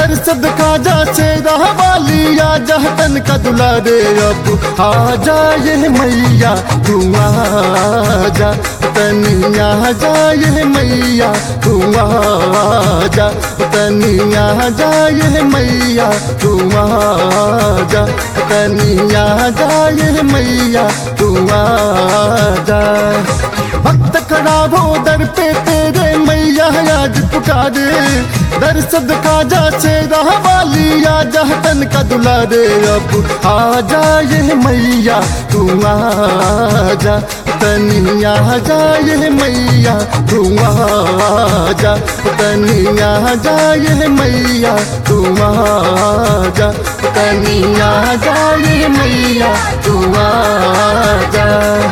दर्श दिखा जा शेरा वाली आ जा तन का दुलारे अब आ जाए मैया तू आ जा तनिया जाए मैया तू आ जा तनिया जाए मैया तू आ जा तनिया जाए मैया तू आ जा। भक्त खड़ा हो दर पे तेरे मैया आज पुकारे दर्श दिखा जा शेरा वाली आ जा तन का दुलारे अब आ जाए मैया तू आ जा तनिया जाए मैया तू आ जा तनिया जाए मैया तू आ जा तनिया जाए मैया तू आ जा।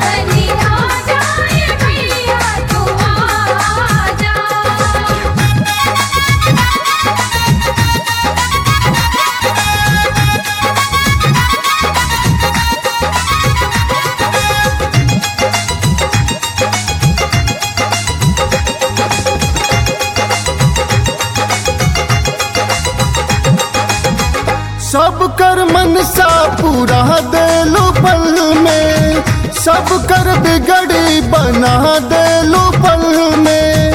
सब कर मनसा पूरा देलू पल में सब कर बिगड़ी बना देलू पल में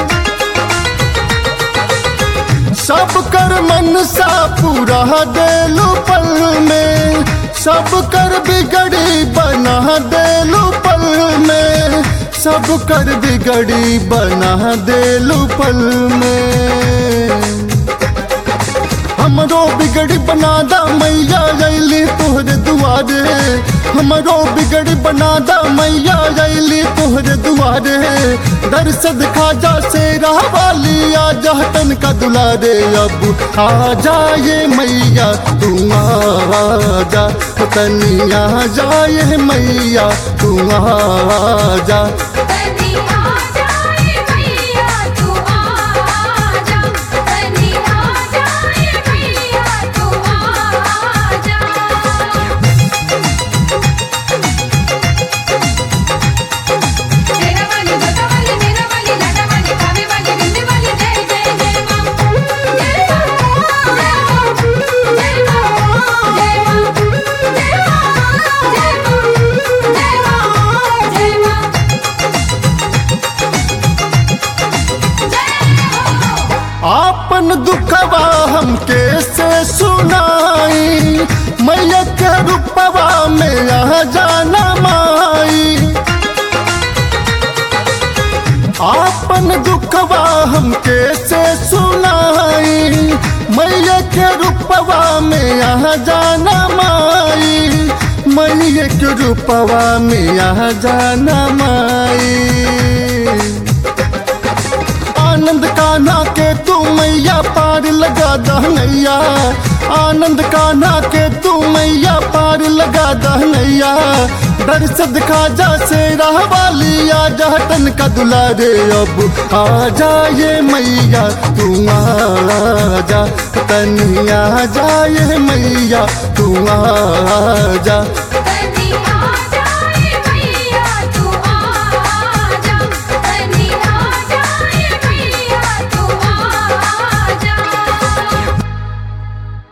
सब कर मनसा पूरा देलू पल में सब कर बिगड़ी बना देलू पल में सब कर बिगड़ी बना देलू पल में। हमरो बिगड़ी बना दा मैया अली तोहरे दुआरे हमरो बिगड़ी बना दा मैया अली तोहरे दुआरे दर्श दिखा जा शेरा वाली आ जा तन का दुलारे अब आ जाए मैया तू आ जा तनिया जाए मैया तू आ जा। आपन दुखवा हमके से सुनाई मैया के रूपवा में आ जाना माई आपन दुखवा हमके से सुनाई मैया के रूपवा में आ जाना माई मैया के रूपवा में आ जाना माई। आनंद कान्हा के तू मैया पार लगा दहनैया आनंद कान्हा के तू मैया पार लगा दहनैया दर्श दिखा जा शेरा वाली आ जा तन का दुलारे अब आ जाए मैया तू आ जा तनिया जाए मैया तू आ जा